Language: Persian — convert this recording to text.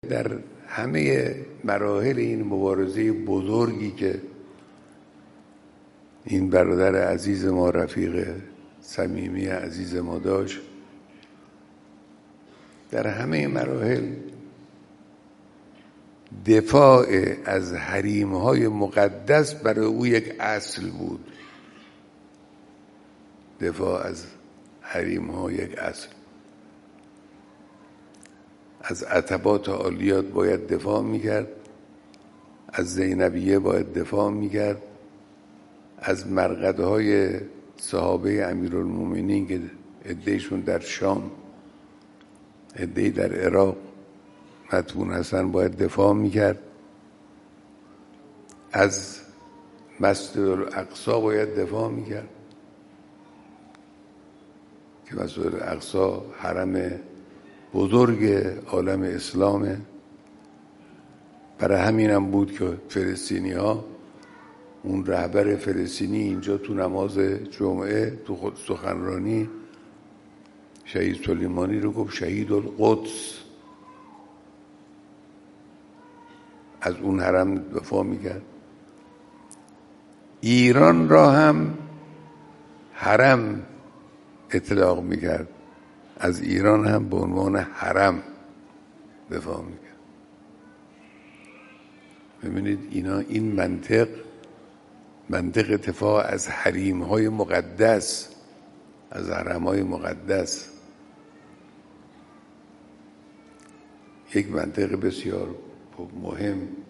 در همه مراحل این مبارزه بزرگی که این برادر عزیز ما، رفیق صمیمی عزیز ما داشت، در همه مراحل دفاع از حریم‌های مقدس برای او یک اصل بود. دفاع از حریم‌ها یک اصل. از عتبات عالیات باید دفاع میکرد، از زینبیه باید دفاع میکرد، از مرقدهای صحابه امیرالمومنین که عدهشون در شام، عده‌ای در عراق مدفون هستن باید دفاع میکرد، از مسجد الاقصی باید دفاع میکرد که مسجد الاقصی حرم بزرگ عالم اسلامه. برای همینم بود که فلسطینی ها، اون رهبر فلسطینی اینجا تو نماز جمعه تو خود سخنرانی شهید سلیمانی رو گفت شهید القدس، از اون حرم دفاع میکرد. ایران را هم حرم اطلاق میکرد، از ایران هم به عنوان حرم دفاع میکرد. ببینید این منطق دفاع از حریم‌های مقدس، از حرم‌های مقدس، یک منطق بسیار مهم